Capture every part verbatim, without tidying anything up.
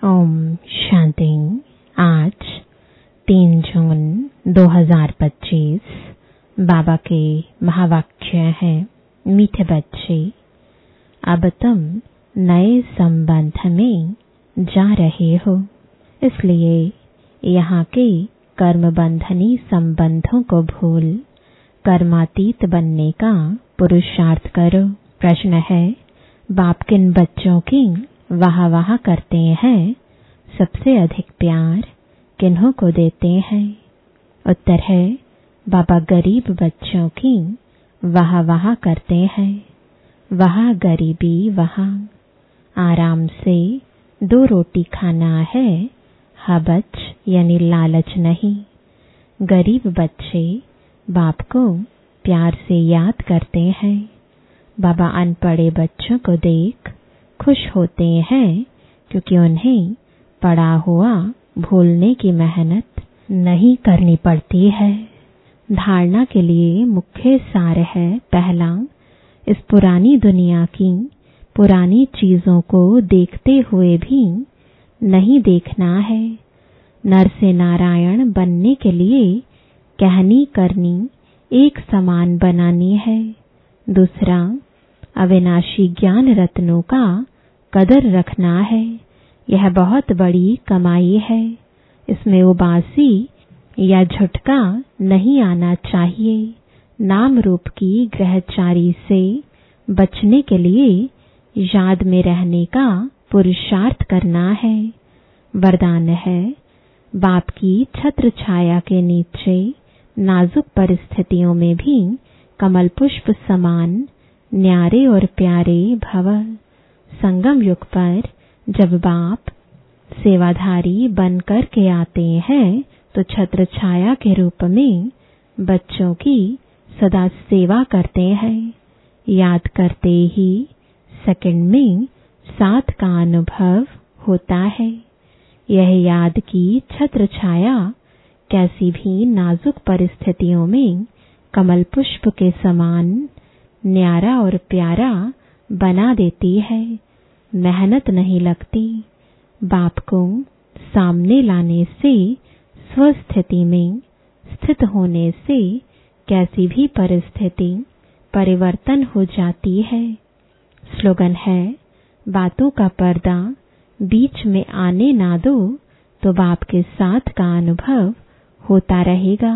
ओम शांति। आज तीन जून दो हज़ार पच्चीस बाबा के महावाक्य हैं, मीठे बच्चे, अब तुम नए संबंध में जा रहे हो, इसलिए यहाँ के कर्म बंधनी संबंधों को भूल कर्मातीत बनने का पुरुषार्थ करो। प्रश्न है, बाप किन बच्चों की वाह वाह करते हैं? सबसे अधिक प्यार किन्हों को देते हैं? उत्तर है, बाबा गरीब बच्चों की वाह वाह करते हैं। वह गरीबी वहाँ आराम से दो रोटी खाना है, हबच यानी लालच नहीं। गरीब बच्चे बाप को प्यार से याद करते हैं। बाबा अनपढ़े बच्चों को देख खुश होते हैं, क्योंकि उन्हें पढ़ा हुआ भूलने की मेहनत नहीं करनी पड़ती है। धारणा के लिए मुख्य सार है, पहला, इस पुरानी दुनिया की पुरानी चीजों को देखते हुए भी नहीं देखना है। नर से नारायण बनने के लिए कहनी करनी एक समान बनानी है। दूसरा, अविनाशी ज्ञान रत्नों का कदर रखना है। यह बहुत बड़ी कमाई है। इसमें उबासी या झुटका नहीं आना चाहिए। नाम रूप की ग्रहचारी से बचने के लिए याद में रहने का पुरुषार्थ करना है। वरदान है, बाप की छत्र छाया के नीचे नाजुक परिस्थितियों में भी कमल पुष्प समान न्यारे और प्यारे भव। संगम युग पर जब बाप सेवाधारी बनकर के आते हैं, तो छत्र छाया के रूप में बच्चों की सदा सेवा करते हैं। याद करते ही सेकंड में साथ का अनुभव होता है। यह याद की छत्र छाया कैसी भी नाजुक परिस्थितियों में कमल पुष्प के समान न्यारा और प्यारा बना देती है। मेहनत नहीं लगती। बाप को सामने लाने से स्वस्थिति में स्थित होने से कैसी भी परिस्थिति परिवर्तन हो जाती है। स्लोगन है, बातों का पर्दा बीच में आने ना दो, तो बाप के साथ का अनुभव होता रहेगा।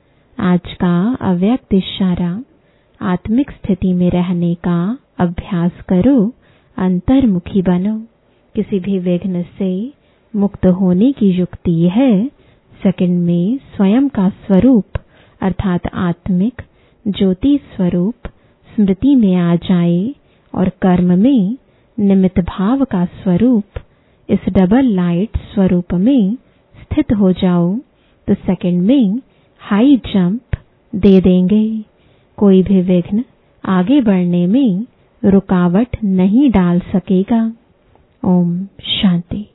आज का अव्यक्त इशारा, आत्मिक स्थिति में रहने का अभ्यास करो, अंतर्मुखी बनो। किसी भी विघ्न से मुक्त होने की युक्ति है, सेकंड में स्वयं का स्वरूप अर्थात आत्मिक ज्योति स्वरूप स्मृति में आ जाए और कर्म में निमित्त भाव का स्वरूप इस डबल लाइट स्वरूप में स्थित हो जाओ, तो सेकंड में हाई जंप दे देंगे। कोई भी विघ्न आगे बढ़ने में रुकावट नहीं डाल सकेगा। ओम शांति।